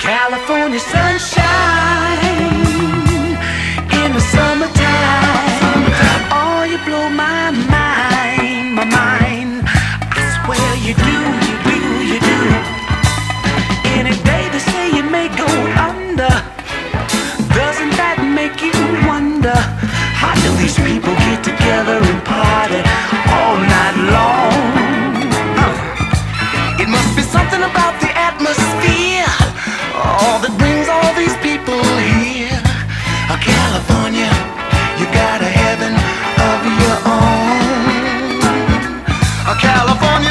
California sunshine in the summertime. Oh, you blow my mind, my mind. I swear you do, you do, you do. Any day they say you may go under. Doesn't that make you wonder? How do these people get together and party all night long? It must be something about the atmosphere, oh, that brings all these people here. California, you got a heaven of your own. California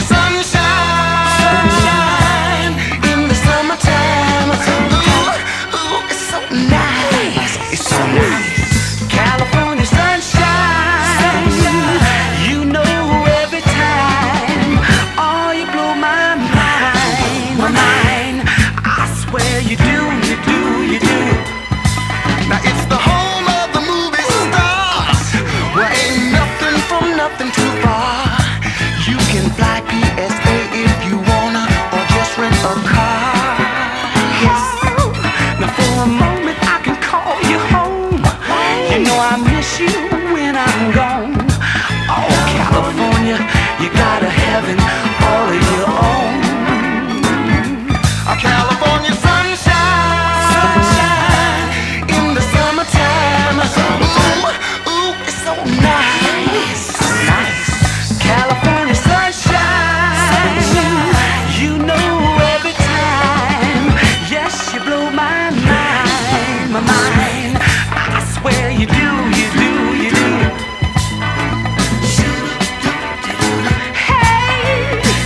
sunshine in the summertime. Ooh, ooh, it's so nice. It's so nice. California sunshine. You know every time. Oh, you blow my mind, my mind. I swear you do, you do, you do. Now it's the home of the movie stars, where ain't nothing from nothing too far. You can fly PSA if you wanna, or just rent a car. Yes. Now for a moment I can call you home. You know I miss you when I'm gone. Oh, California, you got a heaven all of your own. California sunshine, sunshine in the summertime. Ooh, ooh, it's so nice, nice. California sunshine, sunshine. You know every time. Yes, you blow my mind, my mind. I swear you do, you do, you do. Hey,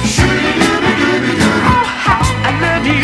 oh, how I love you.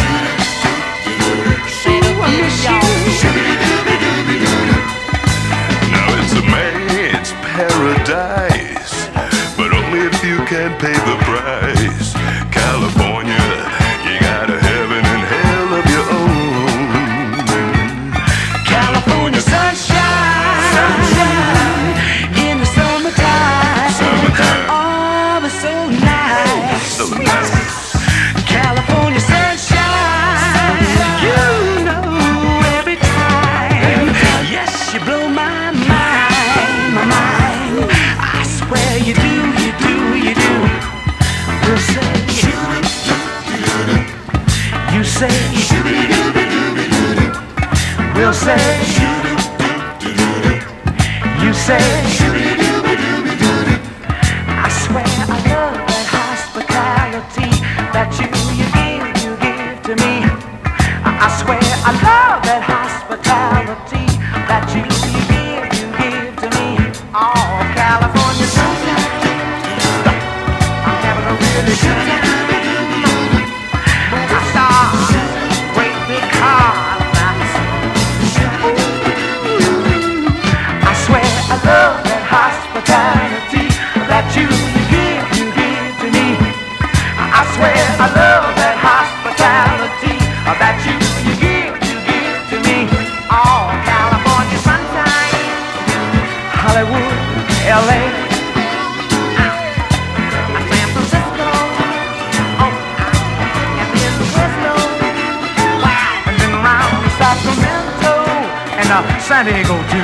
Now it's a man's paradise, but only if you can pay the price. California, you got a heaven and hell of your own. California sunshine, sunshine in the summertime. Summertime. Oh, it's so nice, So nice. California sunshine, you know every time. Yes, you blow my mind, my mind. I swear you do, you do, you do. We'll say, you say, we'll say, you say. I swear I love that hospitality that you give to me. I swear I love that hospitality that you give to me. Oh, California sunshine, I'm having a really good time. I saw a great big car last night. I swear I love that hospitality that you give to me. I swear I love that hospitality that you give to me. Oh, California sunshine, Hollywood, LA, San Francisco, oh, and then Fresno, and then around Sacramento and San Diego too.